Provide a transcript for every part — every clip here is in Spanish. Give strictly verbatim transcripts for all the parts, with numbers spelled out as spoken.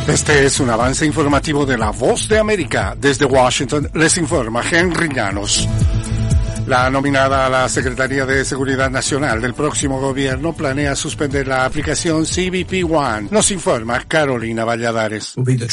Este es un avance informativo de La Voz de América. Desde Washington les informa Henry Llanos. La nominada a la Secretaría de Seguridad Nacional del próximo gobierno planea suspender la aplicación C B P One. Nos informa Carolina Valladares.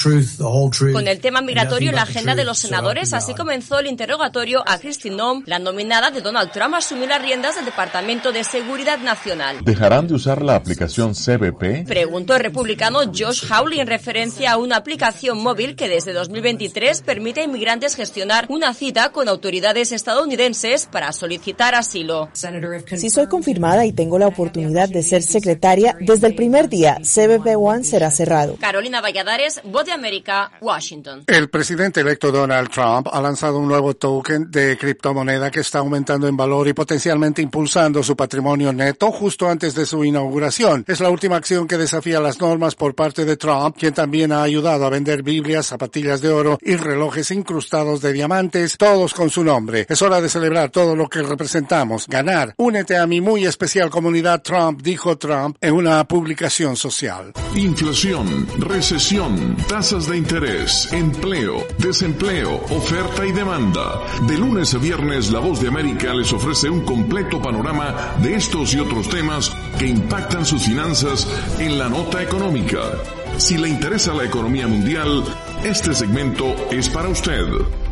Con el tema migratorio en la agenda de los senadores, así comenzó el interrogatorio a Kristi Noem, la nominada de Donald Trump, a asumir las riendas del Departamento de Seguridad Nacional. ¿Dejarán de usar la aplicación C B P? Preguntó el republicano Josh Hawley en referencia a una aplicación móvil que desde dos mil veintitrés permite a inmigrantes gestionar una cita con autoridades estadounidenses para solicitar asilo. Si soy confirmada y tengo la oportunidad de ser secretaria, desde el primer día, C B P One será cerrado. Carolina Valladares, Voz de América, Washington. El presidente electo Donald Trump ha lanzado un nuevo token de criptomoneda que está aumentando en valor y potencialmente impulsando su patrimonio neto justo antes de su inauguración. Es la última acción que desafía las normas por parte de Trump, quien también ha ayudado a vender Biblias, zapatillas de oro y relojes incrustados de diamantes, todos con su nombre. Es hora de celebrar todo lo que representamos, ganar. Únete a mi muy especial comunidad Trump, dijo Trump en una publicación social. Inflación, recesión, tasas de interés, empleo, desempleo, oferta y demanda. De lunes a viernes, La Voz de América les ofrece un completo panorama de estos y otros temas que impactan sus finanzas en la nota económica. Si le interesa la economía mundial, este segmento es para usted.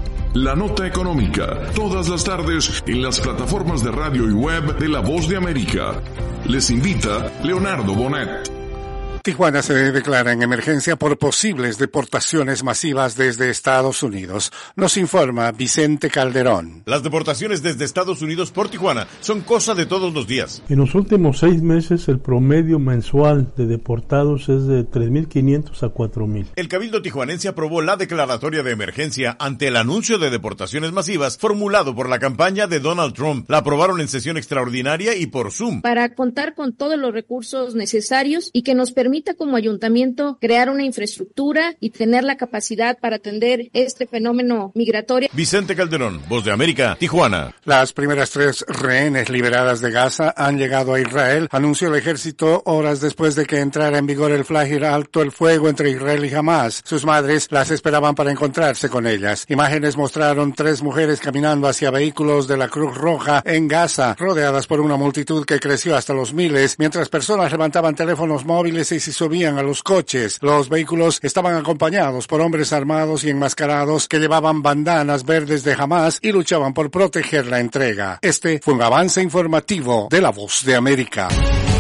La Nota Económica, todas las tardes en las plataformas de radio y web de La Voz de América. Les invita Leonardo Bonet. Tijuana se declara en emergencia por posibles deportaciones masivas desde Estados Unidos. Nos informa Vicente Calderón. Las deportaciones desde Estados Unidos por Tijuana son cosa de todos los días. En los últimos seis meses, el promedio mensual de deportados es de tres mil quinientos a cuatro mil. El Cabildo tijuanense aprobó la declaratoria de emergencia ante el anuncio de deportaciones masivas formulado por la campaña de Donald Trump. La aprobaron en sesión extraordinaria y por Zoom. Para contar con todos los recursos necesarios y que nos permita como ayuntamiento crear una infraestructura y tener la capacidad para atender este fenómeno migratorio. Vicente Calderón, Voz de América, Tijuana. Las primeras tres rehenes liberadas de Gaza han llegado a Israel, anunció el ejército horas después de que entrara en vigor el frágil alto el fuego entre Israel y Hamás. Sus madres las esperaban para encontrarse con ellas. Imágenes mostraron tres mujeres caminando hacia vehículos de la Cruz Roja en Gaza, rodeadas por una multitud que creció hasta los miles, mientras personas levantaban teléfonos móviles y se subían a los coches. Los vehículos estaban acompañados por hombres armados y enmascarados que llevaban bandanas verdes de Hamás y luchaban por proteger la entrega. Este fue un avance informativo de La Voz de América.